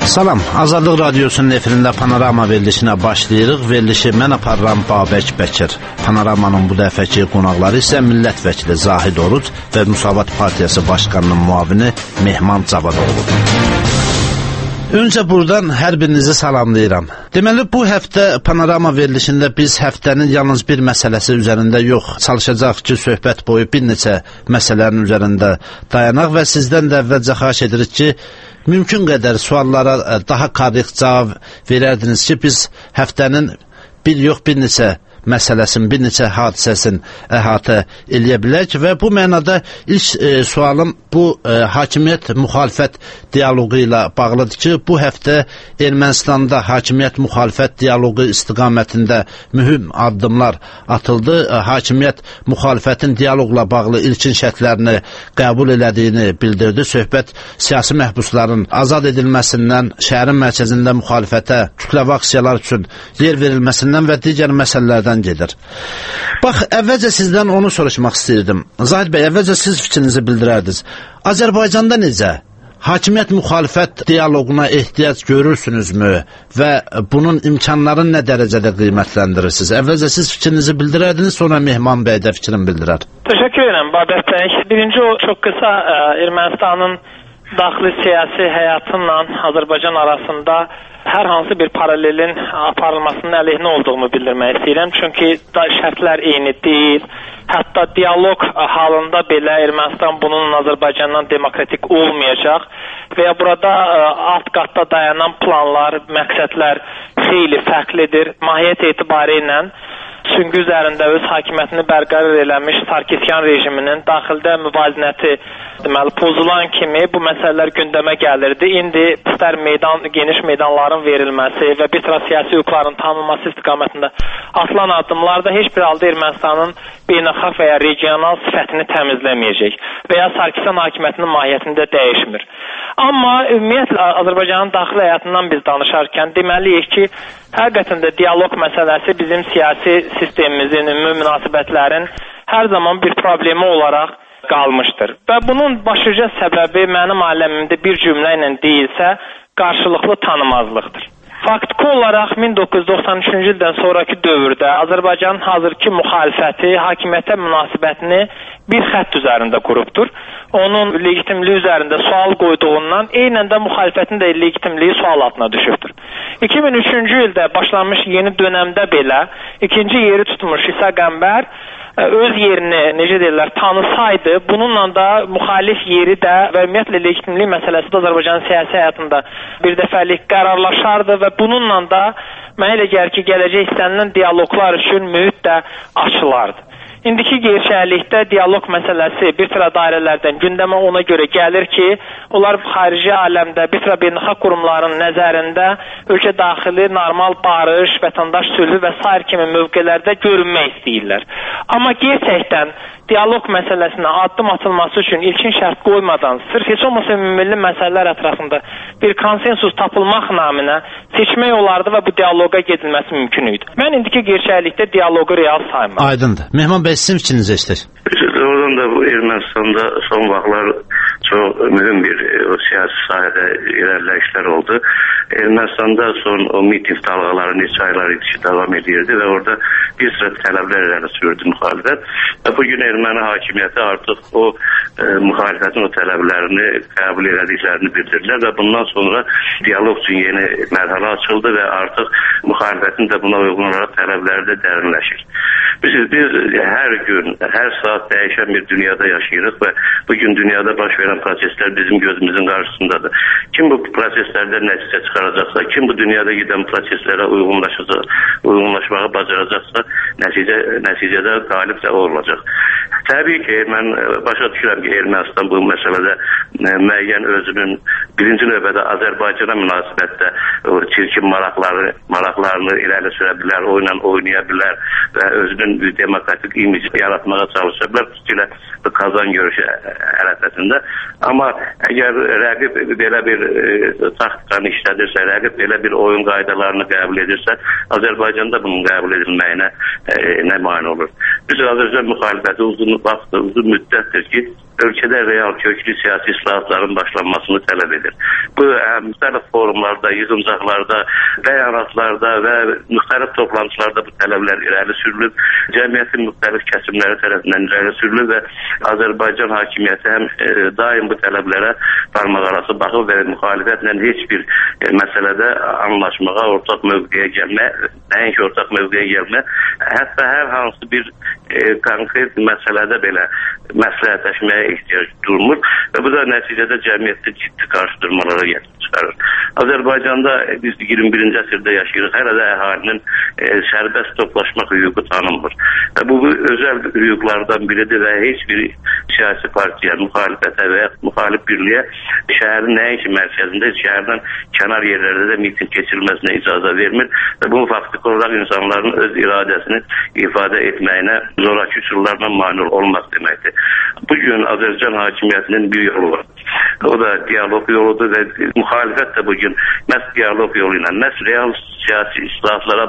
Salam, Azadlıq Radiosunun efirində Panorama verilişinə başlayırıq. Verilişi mən aparıram Babək Bəkir. Panoramanın bu dəfəki qonaqları isə millət vəkili Zahid Oruc və Müsavat Partiyası Başqanının müavini Mehman Cavadoğlu. Öncə buradan hər birinizi salamlayıram. Deməli, bu həftə Panorama verilişində biz həftənin yalnız bir məsələsi üzərində yox, çalışacaq ki, söhbət boyu bir neçə məsələnin üzərində dayanaq və sizdən də əvvəlcə xahiş edirik ki, mümkün qədər suallara daha korrekt cavab verərdiniz ki, biz həftənin bir neçə məsələsin, bir neçə hadisəsin əhatə eləyə bilək və bu mənada ilk sualım bu hakimiyyət müxalifət dialoqu ilə bağlıdır ki, bu həftə Ermənistanda hakimiyyət müxalifət dialoqu istiqamətində mühüm addımlar atıldı. Hakimiyyət müxalifətin dialoqla bağlı ilkin şərtlərini qəbul elədiyini bildirdi. Söhbət siyasi məhbusların azad edilməsindən, şəhərin mərkəzində müxalifətə, kütləvi aksiyalar üçün yer verilməsindən və digər məsələlərdən gedir. Bax, əvvəlcə sizdən onu soruşmaq istəyirdim. Zahid bəy, əvvəlcə siz fikrinizi bildirərdiniz. Azərbaycanda necə? Hakimiyyət müxalifət dialoquna ehtiyac görürsünüzmü və bunun imkanlarını nə dərəcədə qiymətləndirirsiniz? Əvvəlcə siz fikrinizi bildirərdiniz, sonra Mehman bəy də fikrini bildirər. Təşəkkür edirəm Babək bəy. Birinci o çox qısa Ermənistanın daxili siyasi həyatınla Azərbaycan arasında hər hansı bir paralelin aparılmasının əleyhinə olduğumu bildirmək istəyirəm. Çünki şərtlər eyni deyil. Hətta dialoq halında belə Ermənistan bunun Azərbaycandan demokratik olmayacaq və ya burada alt qatda dayanan planlar, məqsədlər xeyli fərqlidir. Mahiyyət etibarı ilə süngü üzərində öz hakimiyyətini bərqərar eləmiş Sarkisyan rejiminin daxildə müvazinəti pozulan kimi bu məsələlər gündəmə gəlirdi. İndi istər geniş meydanların verilməsi və bir sıra siyasi hüquqların tanınması istiqamətində atılan addımlarda heç bir halda Ermənistanın beynəlxalq və ya regional sifətini təmizləməyəcək və ya Sarkisyan hakimiyyətinin mahiyyətində dəyişmir. Amma ümumiyyətlə Azərbaycanın daxili həyatından biz danışarkən deməliyik ki, həqiqətən də dialoq məsələsi bizim siyasi sistemimizin, ümumi münasibətlərin hər zaman bir problemi olaraq qalmışdır. Və bunun başlıca səbəbi mənim aləmimdə bir cümlə ilə deyilsə, qarşılıqlı tanımazlıqdır. Faktiki olaraq 1993-cü ildən sonraki dövrdə Azərbaycanın hazırki müxalifəti hakimiyyətə münasibətini bir xətt üzərində qurubdur. Onun legitimliyi üzərində sual qoyduğundan eynən də müxalifətin də legitimliyi sual altına düşübdür. 2003-cü ildə başlanmış yeni dönəmdə belə ikinci yeri tutmuş İsa Qəmbər öz yerini, necə deyirlər, tanısaydı, bununla da müxalif yeri də və ümumiyyətlə legitimlik məsələsi də Azərbaycanın siyasi həyatında bir dəfəlik qərarlaşardı və bununla da mənə elə gəlir ki, gələcək istənilən dialoqlar üçün mühit də açılardı. İndiki gerçəklikdə dialoq məsələsi bir sıra dairələrdən gündəmə ona görə gəlir ki, onlar xarici aləmdə bir sıra beynəlxalq qurumların nəzərində ölkə daxili normal barış, vətəndaş sülhü və sair kimi mövqelərdə görünmək istəyirlər. Amma gerçəkdən dialoq məsələsinə addım atılması üçün ilkin şərt qoymadan, sırf heç olmasa ümumilli məsələlər ətrafında bir konsensus tapılmaq naminə seçmək olardı və bu dialoqa gedilməsi mümkün idi. Mən indiki gerçəklikdə dialoqu real saymam. Aydındır. Mehman bəy, sizin fikrinizi eşitir. Oradan da bu Ermənistanda son vaxtlar çox mühüm bir siyasi sahədə ilerləyişlər oldu. Ermənistanda son o miting dalğaları neçə aylar idi davam edirdi və orada bir sıra tələblər irəli sürdü müxalifət. Və bugün erməni hakimiyyəti artıq o müxalifətin o tələblərini qəbul edildiklərini bildirdilər və bundan sonra dialoq üçün yeni mərhələ açıldı və artıq müxalifətin də buna uyğun olaraq tələbləri də dərinləşir. Biz hər gün, hər saat dəyişən bir dünyada yaşayırıq və bugün dünyada baş verən proseslər bizim gözümüzün qarşısındadır. Kim bu proseslərdə nəticə çıxaracaqsa, kim bu dünyada gedən proseslərə uyğunlaşmağı bacaracaqsa, nəticədə qalib də olacaq. Təbii ki, mən başa düşürəm ki, Ermənistan bu məsələdə müəyyən özünün birinci növbədə Azərbaycana münasibətdə çirkin maraqlarını irəli sürə bilər, oynaya bilər və özünü özünün demokratik imici yaratmağa çalışırlar. Xüsusilə Kazan görüşü ərəfəsində. Amma əgər rəqib belə bir taktikanı işlədirsə, rəqib belə bir oyun qaydalarını qəbul edirsə, Azərbaycanda bunun qəbul edilməyinə nə mane olur? Biz Azərbaycan müxalifəti uzun müddətdir ki, ölkədə real köklü siyasi islahatların başlanmasını tələb edir. Bu müxtəlif forumlarda, yığıncaqlarda, bəyanatlarda və müxtəlif toplantılarda bu tələblər irəli sürülüb, cəmiyyətin müxtəlif kəsimləri tərəfindən irəli sürülüb və Azərbaycan hakimiyyəti həm daim bu tələblərə parmaq arası baxıb və müxalifətlə heç bir məsələdə anlaşmağa, ortaq mövqeyə gəlmə, nəinki ortaq mövqeyə gəlmə, hətta hər hansı bir konkret məsələdə belə məsləhətləşməyə ehtiyac durmur və bu da nəticədə cəmiyyətdə ciddi qarşıdurmalara gətirib çıxarır. Azərbaycanda biz 21-ci əsrdə yaşayırıq, hələ də əhalinin sərbəst toplaşmaq hüququ tanınmır. Və bu özəl hüquqlardan biridir və heç bir siyasi partiya, müxalifətə və ya müxalif birliyə şəhərin nəinki mərkəzində, şəhərdən kənar yerlərdə də miting keçirilməsinə icazə vermir və bu faktiki olaraq insanların öz iradəsini ifadə etməyinə zoraki üsullarla mane olmaq deməkdir. Bugün Azərbaycan hakimiyyətinin bir yolu var. O da diyalog yoludur və müxalifət də bugün məhz diyalog yolu ilə, məhz real siyasi islahatlara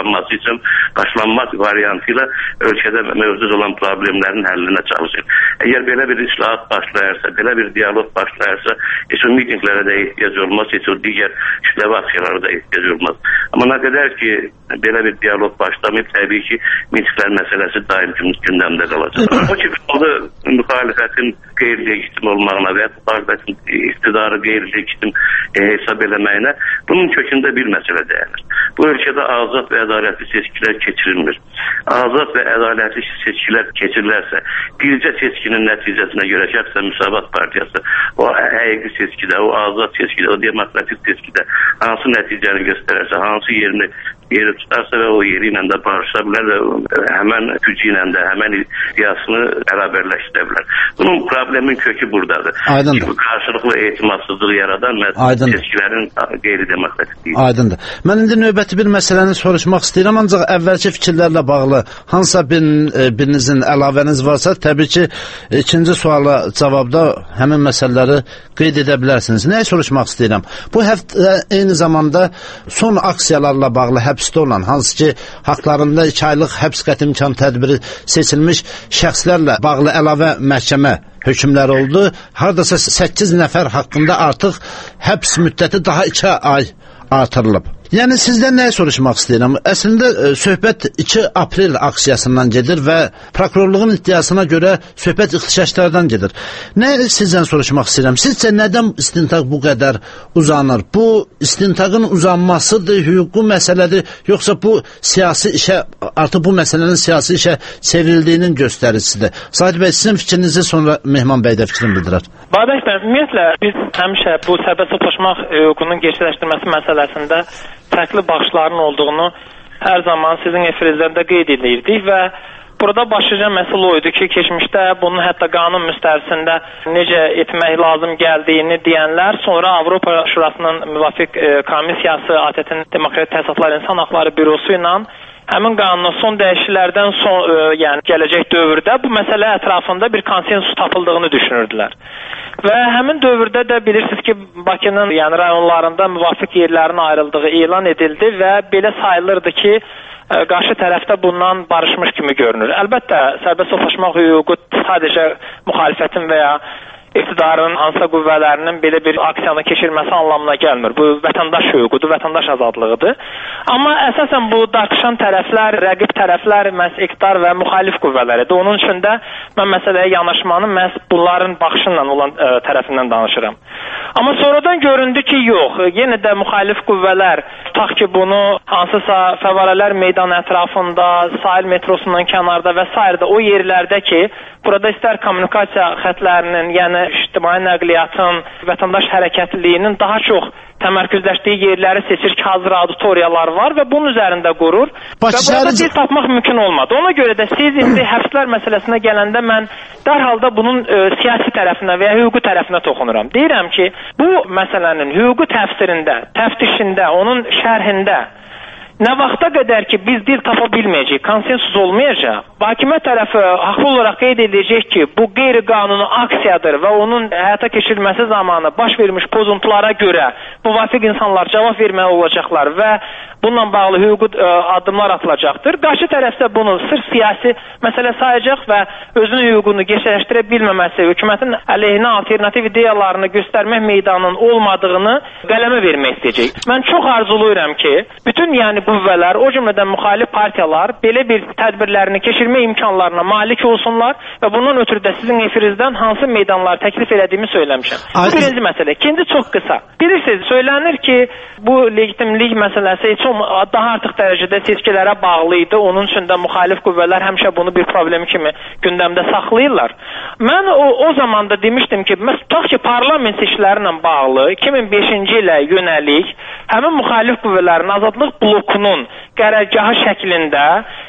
başlanmaq variantı ilə ölkədə mövcud olan problemlərin həllinə çalışır. Əgər belə bir islahat başlayarsa, belə bir diyalog başlayarsa, heç o mitinglərə də ehtiyac olmaz, heç o digər kütləvi aksiyalara da ehtiyac olmaz. Amma nə qədər ki, belə bir diyalog başlamayıb, təbii ki, mitinglər məsələsi daim gündəmdə qalacaq. O ki, müxalifətin qeyri-legitim olmağına və müxalifətin iktidarı qeyri-legitim hesab eləməyinə bunun kökündə bir məsələ dayanır. Bu ölkədə azad və ədalətli seçkilər keçirilmir. Azad və ədalətli seçkilər keçirilərsə, bircə seçkinin nəticəsinə görə şəxsə Müsavat Partiyası o həqiqi seçkidə, o azad seçkidə, o demokratik seçkidə hansı nəticəni göstərərsə, hansı yeri tutarsa və o yeri ilə də barışa bilər və həmən gücü ilə də həmən iddiasını bərabərləşdirə bilər. Bunun problemin kökü buradadır. Aydındır. Bu qarşılıqlı etimadsızlığı yaradan seçkilərin qeyri-demokratikliyi. Aydındır. Mən indi növbəti bir məsələni soruşmaq istəyirəm, ancaq əvvəlki fikirlərlə bağlı hansısa birinizin əlavəniz varsa, təbii ki, ikinci suala cavabda həmin məsələləri qeyd edə bilərsiniz. Nəyi soruşmaq istəyirəm? Bu həftə eyni zamanda son aksiyalarla bağlı həbsdə olan, hansı ki, haqlarında 2 aylıq həbs qəti imkan tədbiri seçilmiş şəxslərlə bağlı əlavə məhkəmə hökmləri oldu. Haradasa 8 nəfər haqqında artıq həbs müddəti daha 2 ay artırılıb. Yəni sizdən nəyi soruşmaq istəyirəm? Əslində söhbət 2 aprel aksiyasından gedir və prokurorluğun iddiasına görə söhbət ixtişaşlardan gedir. Nə sizdən soruşmaq istəyirəm? Sizcə nədən istintaq bu qədər uzanır? Bu istintaqın uzanmasıdır, hüquqi məsələdir, yoxsa bu siyasi işə, artıq bu məsələnin siyasi işə çevrildiyinin göstəricisidir? Sahid bəy, sizin fikrinizi sonra Mehman bəy də fikrini bildirər. Babək bəy, ümumiyyətlə biz həmişə bu sərbəst toplaşmaq hüququnun gerçəkləşdirilməsi məsələsində fərqli baxışların olduğunu hər zaman sizin efirinizdə qeyd edirdik və burada başlıca məsələ o idi ki, keçmişdə bunun hətta qanun müstəvisində necə etmək lazım gəldiyini deyənlər sonra Avropa Şurasının müvafiq komissiyası, ATƏT-in Demokratik Təsərrüfatlar İnsan Haqları Bürosu ilə həmin qanunun son dəyişikliklərdən yəni gələcək dövrdə bu məsələ ətrafında bir konsensus tapıldığını düşünürdülər. Və həmin dövrdə də bilirsiniz ki, Bakının yəni rayonlarında müvafiq yerlərin ayrıldığı elan edildi və belə sayılırdı ki, qarşı tərəfdə bundan barışmış kimi görünür. Əlbəttə, sərbəst toplaşmaq hüququ sadəcə müxalifətin və ya iktidarın hansısa qüvvələrinin belə bir aksiyanı keçirməsi anlamına gəlmir. Bu vətəndaş hüququdur, vətəndaş azadlığıdır. Amma əsasən bu dartışan tərəflər, rəqib tərəflər məhz iqtidar və müxalif qüvvələridir. Onun üçün də mən məsələyə yanaşmanın məhz bunların baxışıyla olan tərəfindən danışıram. Amma sonradan göründü ki, yox, yenə də müxalif qüvvələr, tutaq ki, bunu hansısa fəvvarələr meydan ətrafında, sahil metrosundan kənarda və s. o yerlərdə ki, burada istər kommunikasiya xətlərinin, yəni ictimai nəqliyyatın, vətəndaş hərəkətliliyinin daha çox təmərküzləşdiyi yerləri seçir ki, hazır auditoriyalar var və bunun üzərində qurur. Və burada dil tapmaq mümkün olmadı. Ona görə də siz indi həbslər məsələsinə gələndə mən dərhalda bunun siyasi tərəfinə və ya hüquqi tərəfinə toxunuram. Deyirəm ki, bu məsələnin hüquqi təfsirində, təftişində, onun şərhində nə vaxta qədər ki biz dil tapa bilməyəcək, konsensus olmayacaq, hakimiyyət tərəfi haqlı olaraq qeyd edəcək ki, bu qeyri-qanuni aksiyadır və onun həyata keçirilməsi zamanı baş vermiş pozuntulara görə müvafiq insanlar cavab verməli olacaqlar və bununla bağlı hüquqi addımlar atılacaqdır. Qarşı tərəfsə bunu sırf siyasi məsələ sayacaq və özünün hüququnu gerçəkləşdirə bilməməsi, hökumətin əleyhinə alternativ ideyalarını göstərmək meydanının olmadığını qələmə vermək istəyəcək. Mən çox arzulayıram ki, bütün qüvvələr, o cümlədən müxalif partiyalar belə bir tədbirlərini keçirmə imkanlarına malik olsunlar və bundan ötürü də sizin efirinizdən hansı meydanları təklif elədiyimi söyləmişəm. Bu birinci məsələ. İkinci çox qısa. Bilirsiniz, söylənir ki, bu legitimlik məsələsi daha artıq dərəcədə seçkilərə bağlı idi. Onun üçün də müxalif qüvvələr həmişə bunu bir problemi kimi gündəmdə saxlayırlar. Mən o zaman da demişdim ki, tutaq ki, parlament seçkiləri ilə bağlı 2005-ci ilə yönəlik həmin müxalif qüvvələrin azadlıq blokunun qərargahı şəklində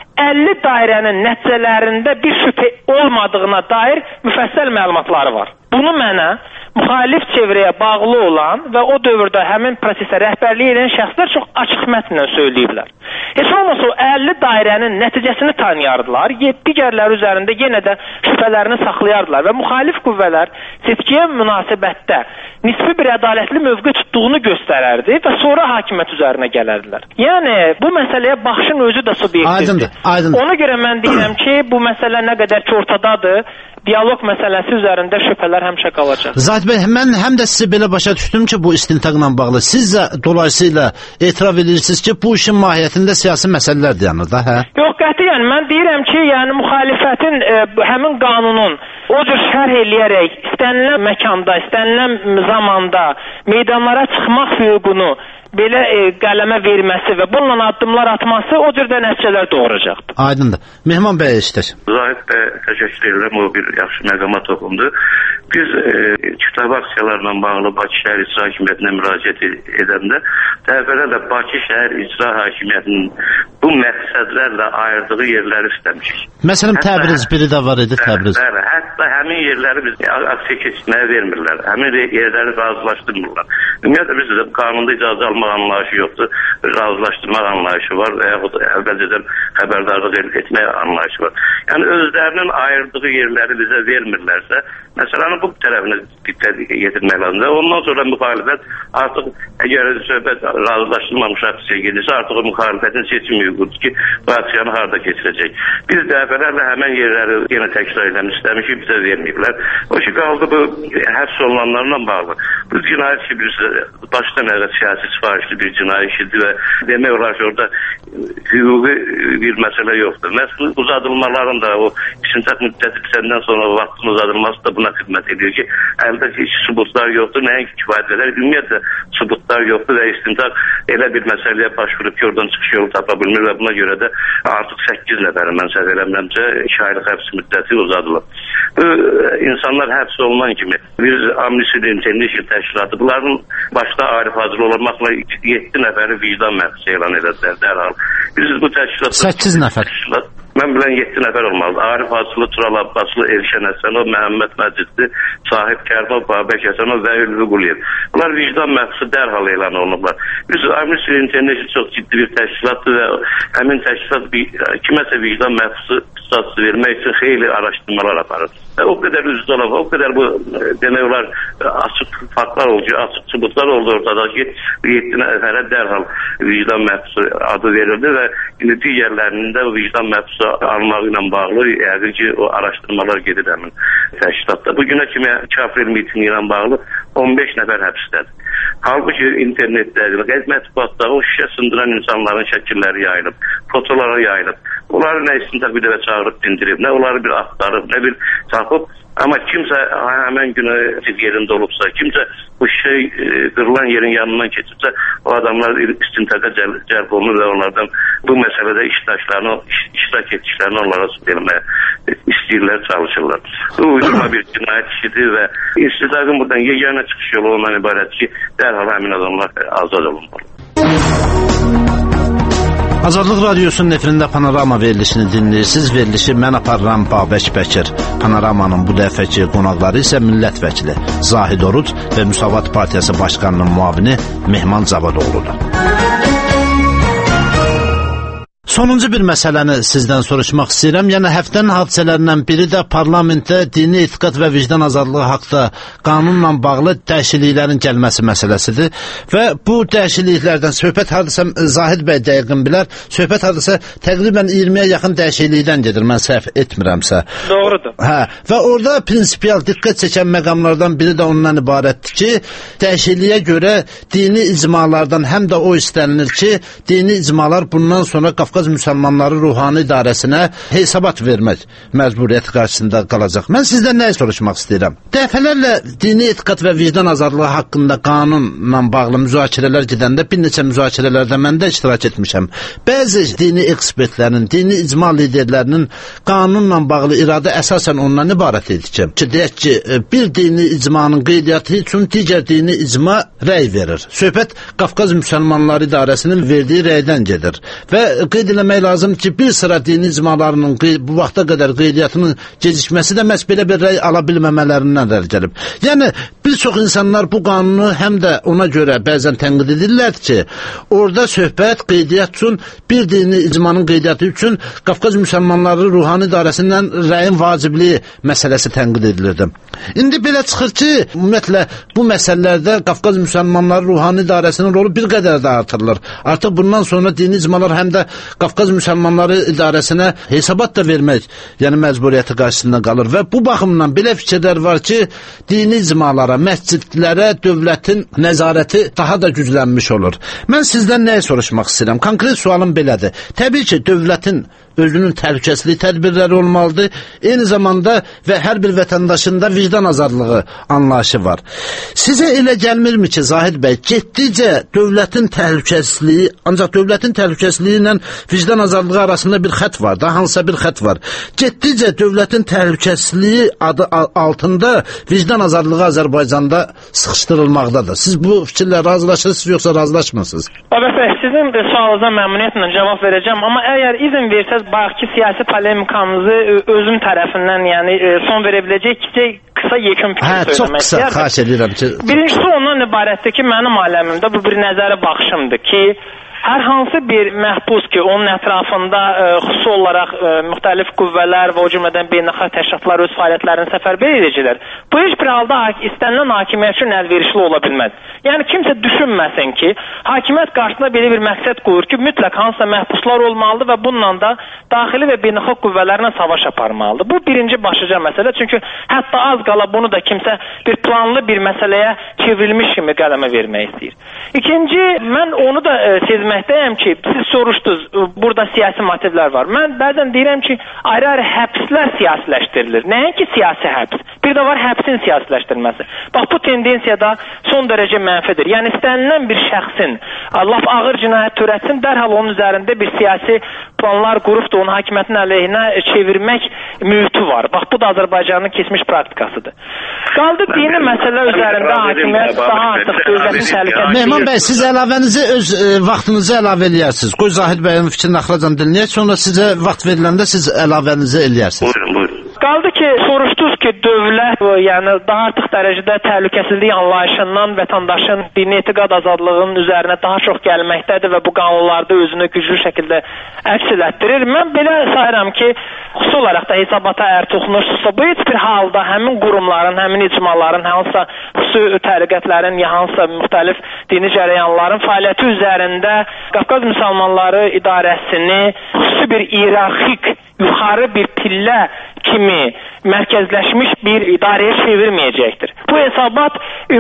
50 dairənin nəticələrində bir şübhə olmadığına dair müfəssəl məlumatları var. Bunu mənə müxalif çevrəyə bağlı olan və o dövrdə həmin prosesə rəhbərlik edən şəxslər çox açıq mətnlə söyləyiblər. Heç olmasa o 50 dairənin nəticəsini tanıyardılar, digərləri üzərində yenə də şübhələrini saxlayardılar və müxalif qüvvələr seçkiyə münasibətdə nisbi bir ədalətli mövqe tutduğunu göstərərdi və sonra hakimiyyət üzərinə gələrdilər. Yəni bu məsələyə baxışın özü də subyektivdir. Aydındır. Ona görə mən deyirəm ki, bu məsələ nə qədər ki ortadadır, diyaloq məsələsi üzərində şübhələr həmişə qalacaq. Zahid bəy, mən həm də sizi belə başa düşdüm ki, bu istintaqla bağlı siz də dolayısıyla etiraf edirsiniz ki, bu işin mahiyyətində siyasi məsələlər dayanır da, hə? Yox, qətiyyən mən deyirəm ki, müxalifətin həmin qanunun o cür şərh eləyərək istənilən məkanda, istənilən zamanda meydanlara çıxmaq hüququnu belə qələmə verməsi və bununla addımlar atması o cür də nəticələr doğuracaqdır. Aydındır. Mehman bəy, işləş. Zahid bəy, təşəkkür edirəm, o bir yaxşı məqama toxundu. Biz kitab aksiyalarla bağlı Bakı şəhər icra hakimiyyətinə müraciət edəndə dəfələrlə Bakı şəhər icra hakimiyyətinin bu məqsədlərlə ayırdığı yerləri istəmişik. Məsələn, Təbriz biri də var idi, Təbriz. Bəli, hətta həmin yerləri biz aksiya keçirməyə vermirlər. Həmin yerləri razılaşdırmırlar. Ümumiyyətlə biz də qanunda icazə almaq anlayışı yoxdur. Razılaşdırmaq anlayışı var və yaxud əvvəlcədən xəbərdarlıq etmək anlayışı var. Yəni özlərinin ayırdığı yerləri bizə vermirlərsə, məsələni bu tərəfinə diqqət yetirmək lazımdır. Ondan sonra müxalifət artıq əgər söhbət razılaşdırmamış aksiya gedirsə, artıq o müxalifətin seçim hüququdur ki, bu aksiyanı harada keçirəcək. Biz dəfələrlə həmən yerləri yenə təkrar eləmək istəmişik, bizə verməyiblər. O ki, qaldı bu həbs olunanlarla bağlı. Bu cinayət ki, başdan əvvəl siyasi sifarişli bir cinayət işidir və demək olar ki, orada hüquqi bir məsələ yoxdur. Məsələn, uzadılmaların da o istintaq müddəti bitəndən sonra vaxtın uzadılması da buna xidmət edir ki, əldə heç sübutlar yoxdur, nəinki kifayət qədər, ümumiyyətlə sübutlar yoxdur və istintaq elə bir məsələyə baş vurub ki, oradan çıxış yolu tapa bilmir və buna görə də artıq 8 nəfərin mən səhv eləmirəmcə 2 aylıq həbs müddəti uzadılır. Bu insanlar həbs olunan kimi bir Amnesty International təşkilatı bunların başda Arif hazır olmaqla 7 nəfəri vicdan məhbisi elan edədilər dərhal. Biz bu təşkilat 8 nəfər. Mən bilən 7 nəfər olmalıdır. Arif Hacılı, Tural Abbaslı, Elşən Həsənov, Məhəmməd Məcidli, Sahib Kərmov, Babək Həsənov və Ülvi Quliyev. Bunlar vicdan məhbisi dərhal elan olunublar. Biz Amnesty International çox ciddi bir təşkilatdır və həmin təşkilat kiməsə vicdan məhbisi statusu vermək üçün xeyli araşdırmalar aparır. O qədər üzrə olub, o qədər bu demək olar açıq faktlar oldu, açıq sübutlar oldu ortada ki, 7 nəfərə dərhal vicdan məhbisi adı verildi və indi digərlərinin də vicdan məhbisi almağı ilə bağlı yəqin ki, o araşdırmalar gedir həmin təşkilatda. Bugünə kimi 2 aprel mitingi ilə bağlı 15 nəfər həbsdədir. Halbuki internetdə, mətbuatda o şişə sındıran insanların şəkilləri yayılıb, fotoları yayılıb. Onları nə istintaq bir dəfə çağırıb dindirib, nə onları bir axtarıb, nə bir tapıb. Amma kimsə həmən günə yerində olubsa, kimsə bu şey qırılan yerin yanından keçibsə, o adamlar istintaqa cəlb olunur və onlardan bu məsələdə iştirak etdiklərini onlara verməyə istəyirlər, çalışırlar. Bu uydurma bir cinayət işidir və istintaqın buradan yeganə çıxış yolu ondan ibarət ki, dərhal həmin adamlar azad olunmalı. Azadlıq Radiosunun efirində Panorama verilişini dinləyirsiniz. Verilişi mən aparıram Babək Bəkir. Panoramanın bu dəfəki qonaqları isə millət vəkili Zahid Orud və Müsavat Partiyası Başqanının müavini Mehman Cavadoğludur. Sonuncu bir məsələni sizdən soruşmaq istəyirəm. Yəni həftənin hadisələrindən biri də parlamentdə dini etiqad və vicdan azadlığı haqqında qanunla bağlı dəyişikliklərin gəlməsi məsələsidir. Və bu dəyişikliklərdən söhbət hardasa Zahid bəy dəqiqin bilər. Söhbət hardasa təqribən 20-yə yaxın dəyişiklikdən gedir, mən səhv etmirəmsə. Doğrudur. Hə, və orada prinsipial diqqət çəkən məqamlardan biri də ondan ibarətdir ki, dəyişikliyə görə dini icmalardan həm də o istənilir ki, dini icmalar bundan sonra Qafqaz müsəlmanları ruhani idarəsinə hesabat vermək məcburiyyəti qarşısında qalacaq. Mən sizdən nəyi soruşmaq istəyirəm? Dəfələrlə dini etiqad və vicdan azadlığı haqqında qanunla bağlı müzakirələr gedəndə bir neçə müzakirələrdə mən də iştirak etmişəm. Bəzi dini ekspertlərin, dini icma liderlərinin qanunla bağlı iradə əsasən ondan ibarət idi ki, deyək ki, bir dini icmanın qeydiyyatı üçün digər dini icma rəy verir. Söhbət Qafqaz müsəlmanları idarəsinin verdiyi rəydən gedir. Və qeyd eləmək lazımdır ki, bir sıra dini icmalarının bu vaxta qədər qeydiyyatının gecikməsi də məhz belə bir rəy ala bilməmələrindən gəlib. Yəni, bir çox insanlar bu qanunu həm də ona görə bəzən tənqid edirlər ki, orada söhbət qeydiyyat üçün, bir dini icmanın qeydiyyatı üçün Qafqaz müsəlmanları ruhani idarəsindən rəyin vacibliyi məsələsi tənqid edilirdi. İndi belə çıxır ki, ümumiyyətlə, bu məsələlərdə Qafqaz müsəlmanları ruhani idarəsinin rolu bir qədər də artırılır. Artıq bundan sonra dini icmalar həm də Qafqaz müsəlmanları idarəsinə hesabat da vermək, yəni məcburiyyəti qarşısında qalır və bu baxımdan belə fikirlər var ki, dini icmalara, məscidlərə dövlətin nəzarəti daha da güclənmiş olur. Mən sizdən nəyi soruşmaq istəyirəm? Konkret sualım belədir. Təbii ki, dövlətin özünün təhlükəsizlik tədbirləri olmalıdır. Eyni zamanda və hər bir vətəndaşın da vicdan azadlığı anlayışı var. Sizə elə gəlmirmi ki, Zahid bəy, getdikcə dövlətin təhlükəsizliyi, ancaq dövlətin təhlükəsizliyi ilə vicdan azadlığı arasında bir xətt var da, hansısa bir xətt var. Getdikcə dövlətin təhlükəsizliyi adı altında vicdan azadlığı Azərbaycanda sıxışdırılmaqdadır. Siz bu fikirlə razılaşırsınız, yoxsa razılaşmırsınız? Babək bəy, sizin sualınıza məmnuniyyətlə cavab verəcəm, amma əgər izin versəz, bayaqki siyasi polemikamızı özüm tərəfindən, yəni son verə biləcək ki, qısa yekun fikir söyləmək istəyərdim. Çox qısa, xahiş edirəm ki... Birincisi ondan ibarətdir ki, mənim aləmimdə bu bir nəzəri baxışımdır ki, hər hansı bir məhbus ki, onun ətrafında xüsusi olaraq müxtəlif qüvvələr və o cümlədən beynəlxalq təşkilatlar öz fəaliyyətlərini səfərbər edəcəklər. Bu heç bir halda istənilən hakimiyyət üçün əlverişli ola bilməz. Yəni kimsə düşünməsin ki, hakimiyyət qarşısında belə bir məqsəd qoyur ki, mütləq hansısa məhbuslar olmalıdır və bununla da daxili və beynəlxalq qüvvələrlə savaş aparmalıdır. Bu birinci başlıca məsələ, çünki hətta az qala bunu da kimsə bir planlı bir məsələyə çevrilmiş kimi qələmə vermək istəyir. İkinci, mən onu da sezməkdəyəm ki, siz soruşdunuz, burada siyasi motivlər var. Mən bəzən deyirəm ki, ayrı-ayrı həbslər siyasiləşdirilir. Nəinki siyasi həbs? Bir də var həbsin siyasiləşdirilməsi. Bax, bu tendensiya da son dərəcə mənfidir. Yəni, istənilən bir şəxsin laf ağır cinayət törətsin, dərhal onun üzərində bir siyasi planlar qurub da onun hakimiyyətin əleyhinə çevirmək mühiti var. Bax, bu da Azərbaycanın keçmiş praktikasıdır. Qaldı dini məsələlər üzərində hakimiyyət daha artıq dövlətin təhlükəsizliyi. Mehman bəy, siz əlavənizi öz vaxtınızı əlavə eləyərsiniz. Qoy Zahid bəyin fikrini axıracan dinləyək, sonra sizə vaxt veriləndə siz əlavənizi eləyərsiniz. Buyurun. Qaldı ki, soruşdunuz ki, dövlət, yəni daha artıq dərəcədə təhlükəsizlik anlayışından vətəndaşın dini etiqad azadlığının üzərinə daha çox gəlməkdədir və bu qanunlarda özünü güclü şəkildə əks elətdirir. Mən belə sayıram ki, xüsusi olaraq da hesabata əgər toxunursunuzsa, bu heç bir halda həmin qurumların, həmin icmaların, hansısa xüsusi təriqətlərin, ya hansısa müxtəlif dini cərəyanların fəaliyyəti üzərində Qafqaz müsəlmanları idarəsini xüsusi bir iyerarxik, yuxarı bir pillə kimi mərkəzləşmiş bir idarəyə çevirməyəcəkdir. Bu hesabat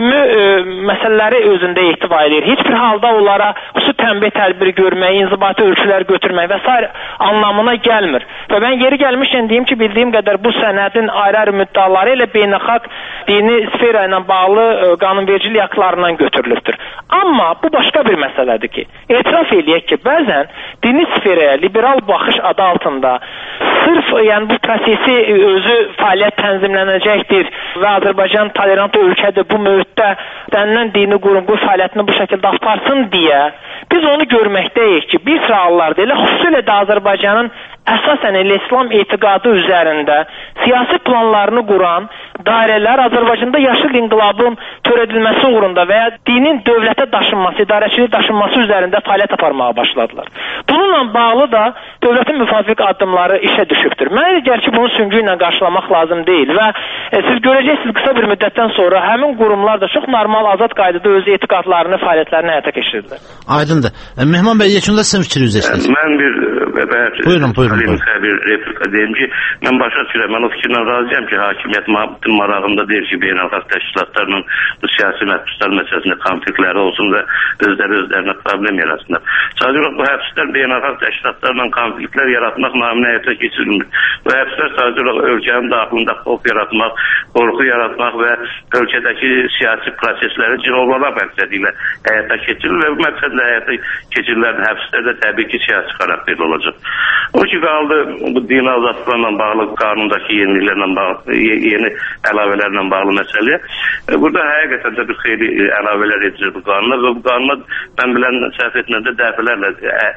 ümumi məsələləri özündə ehtiva edir. Heç bir halda onlara xüsusi tənbih tədbiri görmək, inzibati ölçülər götürmək və s. anlamına gəlmir. Və mən yeri gəlmişkən deyim ki, bildiyim qədər bu sənədin ayrı-ayrı müddəaları ilə beynəlxalq dini sfera ilə bağlı qanunvericilik aktlarından götürülübdür. Amma bu başqa bir məsələdir ki, etiraf eləyək ki, bəzən dini sferaya liberal baxış adı altında sırf yəni bu prosesi özü fəaliyyət tənzimlənəcəkdir və Azərbaycan tolerant ölkədir, bu mühitdə istənilən dini qurum bu fəaliyyətini bu şəkildə aparsın deyə biz onu görməkdəyik ki, bir sıra hallarda elə xüsusilə də Azərbaycanın əsasən elə İslam etiqadı üzərində siyasi planlarını quran dairələr Azərbaycanda yaşıl inqilabın törədilməsi uğrunda və ya dinin dövlətə daşınması, idarəçiliyi daşınması üzərində fəaliyyət aparmağa başladılar. Bununla bağlı da dövlətin müvafiq addımları işə düşübdür. Mənə gəlir ki, bunu süngü ilə qarşılamaq lazım deyil və siz görəcəksiniz qısa bir müddətdən sonra həmin qurumlar da çox normal, azad qaydada öz etiqadlarını, fəaliyyətlərini həyata keçirirlər. Aydındır. Mehman bəy, yekunda sizin fikrinizi eşitdik. Mən Buyurun. Bir replika deyim ki, mən başa düşürəm, mən o fikirlə razıyam ki, hakimiyyət marağında deyir ki, beynəlxalq təşkilatlarla bu siyasi məhbuslar məsələsində konfliktləri olsun və özlərinə problem yaratsınlar. Sadəcə bu həbslər beynəlxalq təşkilatlarla konfliktlər yaratmaq naminə həyata keçirilmir. Bu həbslər sadəcə ölkənin daxilində xof yaratmaq, qorxu yaratmaq və ölkədəki siyasi prosesləri cilovlamaq məqsədi ilə həyata keçirilir və bu məqsədlə həyata keçirilən həbslərdə təbii ki, siyasi xarakterli olacaq. O ki, qaldı bu dini azadlıqlarla bağlı qanundakı yeniliklərlə bağlı, yeni əlavələrlə bağlı məsələyə. Burada həqiqətən də bir xeyli əlavələr edilir bu qanuna və bu qanuna mən bilən səhv etmədə dəfələrlə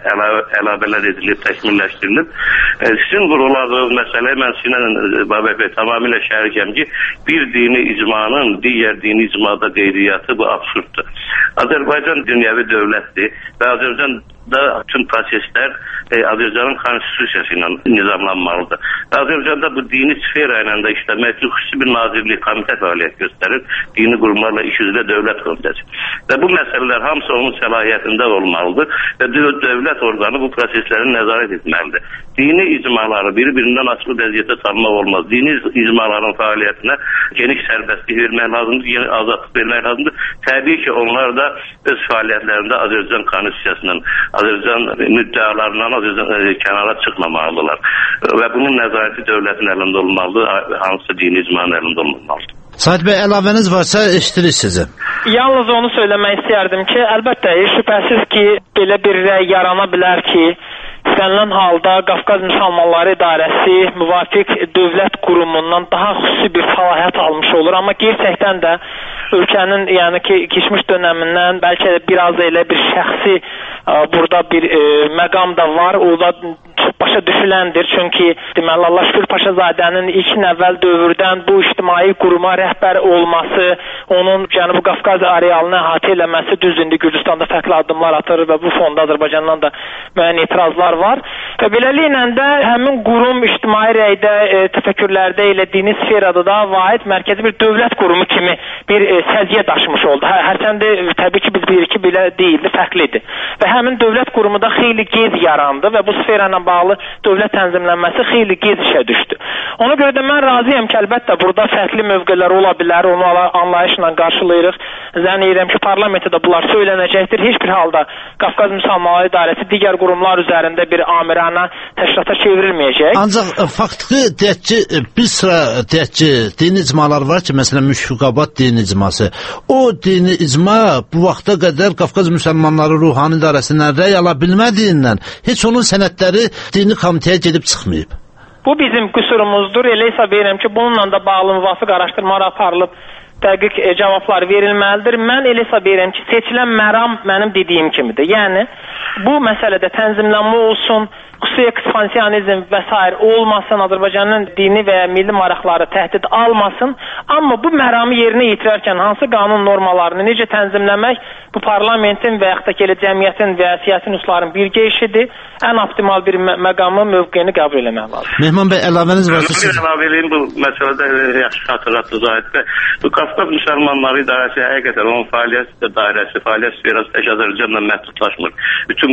əlavələr edilib, təkmilləşdirilib. Sizin vurğuladığınız məsələyə mən sizinlə Babək bəy tamamilə şərikəm ki, bir dini icmanın digər dini icmada qeydiyyatı bu absurddur. Azərbaycan dünyəvi dövlətdir və Azərbaycanda bütün proseslər Azərbaycanın konstitusiyası ilə nizamlanmalıdır. Azərbaycanda bu dini sfera ilə də işləmək üçün xüsusi bir nazirlik komitə fəaliyyət göstərir. Dini qurumlarla iş üzrə dövlət komitəsi. Və bu məsələlər hamısı onun səlahiyyətində olmalıdır və dövlət orqanı bu prosesləri nəzarət etməlidir. Dini icmaları biri-birindən açıq vəziyyətə salmaq olmaz. Dini icmaların fəaliyyətinə geniş sərbəstlik vermək lazımdır, yeni azadlıq vermək lazımdır. Təbii ki, onlar da öz fəaliyyətlərində Azərbaycan konstitusiyasından, Azərbaycan müddəalarından kənara çıxmamalıdırlar. Və bunun nəzarəti dövlətin əlində olmalıdır, hansısa dini icmanın əlində olmalıdır. Sait bəy, əlavəniz varsa eşitirik sizi. Yalnız onu söyləmək istəyərdim ki, əlbəttə, şübhəsiz ki, belə bir rəy yarana bilər ki, istənilən halda Qafqaz Müsəlmanları İdarəsi müvafiq dövlət qurumundan daha xüsusi bir səlahiyyət almış olur. Amma gerçəkdən də ölkənin, yəni ki, keçmiş dönəmindən bəlkə də biraz elə bir şəxsi burada bir məqam da var. O da çox başa düşüləndir. Çünki deməli Allah Şükür Paşazadənin ilk əvvəl dövrdən bu ictimai quruma rəhbər olması, onun Cənubi Qafqaz arealını əhatə eləməsi düzdür. İndi Gürcüstanda fərqli addımlar atır və bu fonda Azərbaycandan da müəyyən etirazlar var. Və beləliklə də həmin qurum ictimai rəydə, təfəkkürlərdə elə dini sferada da vahid mərkəzi bir dövlət qurumu kimi bir səziyyə daşımış oldu. Hərçənd təbii ki, biz bilirik ki, belə deyildi, fərqlidir. Və həmin dövlət qurumu da xeyli gec yarandı və bu sfera ilə bağlı dövlət tənzimlənməsi xeyli gec işə düşdü. Ona görə də mən razıyam ki, əlbəttə burada fərqli mövqelər ola bilər, onu anlayışla qarşılayırıq. Zənn edirəm ki, parlamentdə bunlar söylənəcəkdir. Heç bir halda Qafqaz Müsəlmanları İdarəsi digər qurumlar üzərində bir amirana təşkilata çevrilməyəcək. Ancaq faktiki deyək ki, bir sıra deyək ki, dini icmalar var ki, məsələn Müşfiqabad dini icması. O dini icma bu vaxta qədər Qafqaz Müsəlmanları Ruhani İdarəsindən rəy ala bilmədiyindən heç onun sənədləri dini komitəyə gedib çıxmayıb. Bu bizim qüsurumuzdur. Elə hesab edirəm ki, bununla da bağlı müvafiq araşdırmalar aparılıb dəqiq cavablar verilməlidir. Mən elə hesab edirəm ki, seçilən məram mənim dediyim kimidir. Yəni, bu məsələdə tənzimlənmə olsun, xüsusi ekspansionizm və s. olmasın, Azərbaycanın dini və ya milli maraqları təhdid almasın. Amma bu məramı yerinə yetirərkən hansı qanun normalarını necə tənzimləmək bu parlamentin və yaxud da ki, elə cəmiyyətin və siyasi nüsların birgə işidir. Ən optimal bir məqamı, mövqeyini qəbul eləmək lazım. Mehman bəy, əlavəniz varsa siz? Əlavəliyim bu məsələdə yaxşı xatırlatdı Zahid bəy. Bu Qafqaz Müsəlmanları İdarəsi həqiqətən onun fəaliyyət dairəsi, fəaliyyət sferası tək Azərbaycanla məhdudlaşmır. Bütün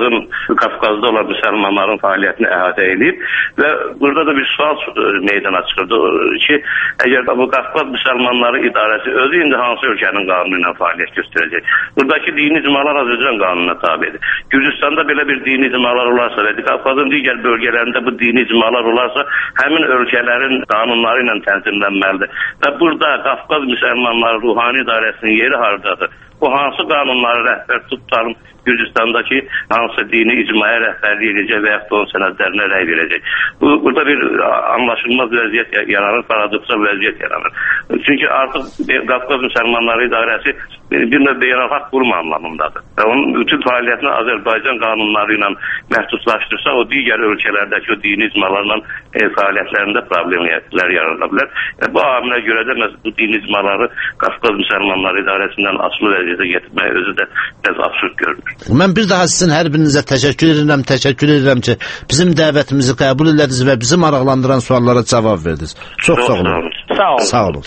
Qafqazda olan müsəlmanların fəaliyyətini əhatə edib və burada da bir sual meydana çıxırdı ki, əgər bu Qafqaz Müsəlmanları İdarəsi özü indi hansı ölkənin qanunu ilə fəaliyyət göstərəcək? Buradakı dini icmalar Azərbaycan qanununa tabedir. Gürcüstanda belə bir dini icmalar olarsa və Qafqazın digər bölgələrində bu dini icmalar olarsa, həmin ölkələrin qanunları ilə tənzimlənməlidir. Və burada Qafqaz Müsəlmanları Ruhani İdarəsinin yeri hardadır? bu hansı qanunları rəhbər tutarım, Gürcüstandakı hansı dini icmaya rəhbərlik edəcək və yaxud da onun sənədlərinə rəy verəcək. Burada bir anlaşılmaz vəziyyət yaranır, paradoksal vəziyyət yaranır. Çünki artıq Qafqaz Müsəlmanları İdarəsi bir növ beynəlxalq qurum anlamındadır. Və onun bütün fəaliyyətini Azərbaycan qanunları ilə məhdudlaşdırsa, o digər ölkələrdəki o dini icmalarla fəaliyyətlərində problemlər yarana bilər. Bu amilə görə də bu dini icmaları Qafqaz Müsəlmanları İdarəsindən asılı vəziyyətə getirmək özü də biraz absurd görünür. Mən bir daha sizin hər birinizə təşəkkür edirəm ki, bizim dəvətimizi qəbul ediniz və bizi maraqlandıran suallara cavab verdiniz. Çox sağ olun. Sağ olun.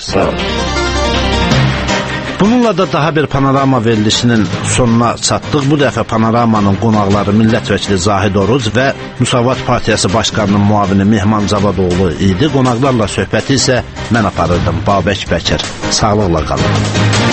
Bununla da daha bir panorama verilişinin sonuna çatdıq. Bu dəfə panoramanın qonaqları millət vəkili Zahid Oruc və Müsavat Partiyası Başqanının müavini Mehman Cavadoğlu idi. Qonaqlarla söhbəti isə mən aparırdım, Babək Bəkir. Sağlıqla qalın.